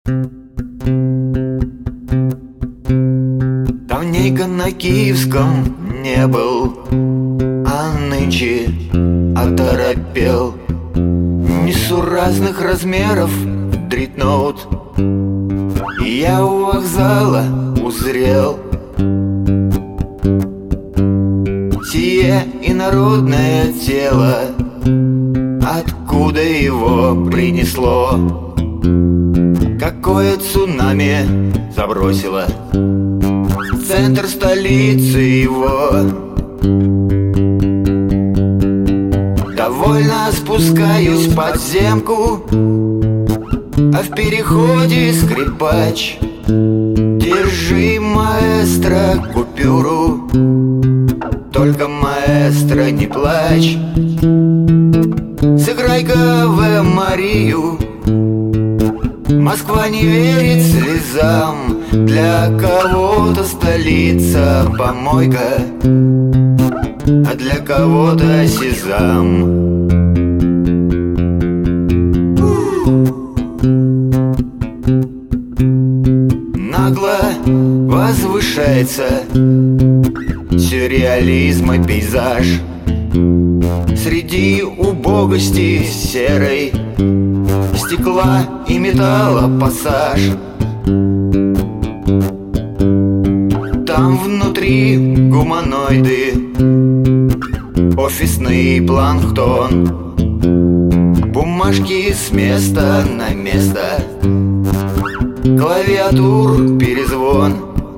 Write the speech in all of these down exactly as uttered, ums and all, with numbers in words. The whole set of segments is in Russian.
Давненько на Киевском не был, а нынче оторопел. Несу разных размеров дритноут, и я у вокзала узрел сие инородное тело. Откуда его принесло? Какое цунами забросило в центр столицы его? Довольно спускаюсь в подземку, а в переходе скрипач. Держи, маэстро, купюру, только, маэстро, не плачь. Сыграй-ка в Марию, Москва не верит слезам. Для кого-то столица помойка, а для кого-то сезам. Нагло возвышается сюрреализм и пейзаж среди убогости серой, стекла и металла пассаж. Там внутри гуманоиды, офисный планктон, бумажки с места на место, клавиатур перезвон.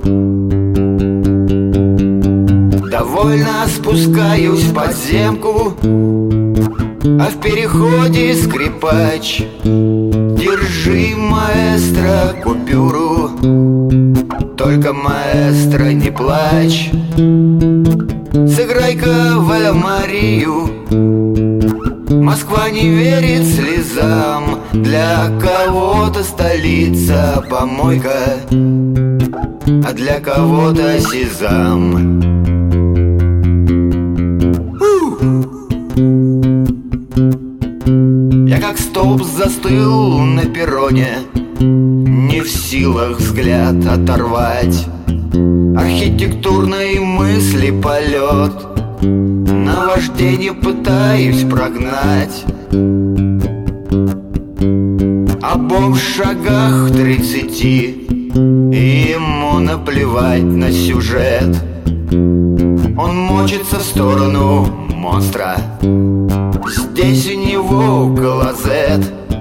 Довольно спускаюсь в подземку, а в переходе скрипач. Держи, маэстро, купюру, только, маэстро, не плачь. Сыграй-ка в Марию, Москва не верит слезам. Для кого-то столица помойка, а для кого-то сезам. Я как столб застыл на перроне, не в силах взгляд оторвать. Архитектурной мысли полет, наваждение пытаюсь прогнать. А бомж в шагах тридцати, и ему наплевать на сюжет. Он мочится в сторону монстра, здесь у него клозет.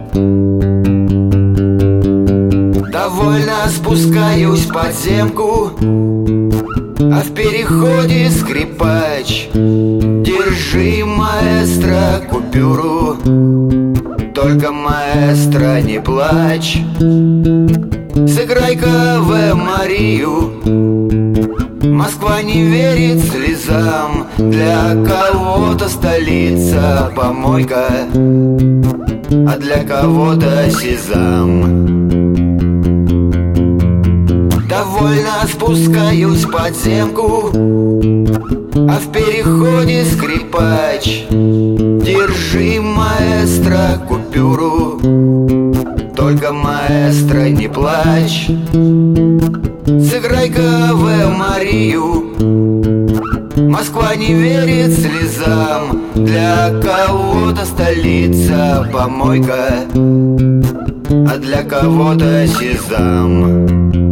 Довольно спускаюсь в подземку, а в переходе скрипач. Держи, маэстро, купюру, только, маэстро, не плачь. Сыграй-ка в Марию, Москва не верит слезам. Для кого-то столица помойка, а для кого-то сезам. Довольно спускаюсь в подземку, а в переходе скрипач. Держи, маэстро, купюру, только, маэстро, не плачь. Сыграй-ка в Марию, Москва не верит слезам. Для кого-то столица помойка, а для кого-то сезам.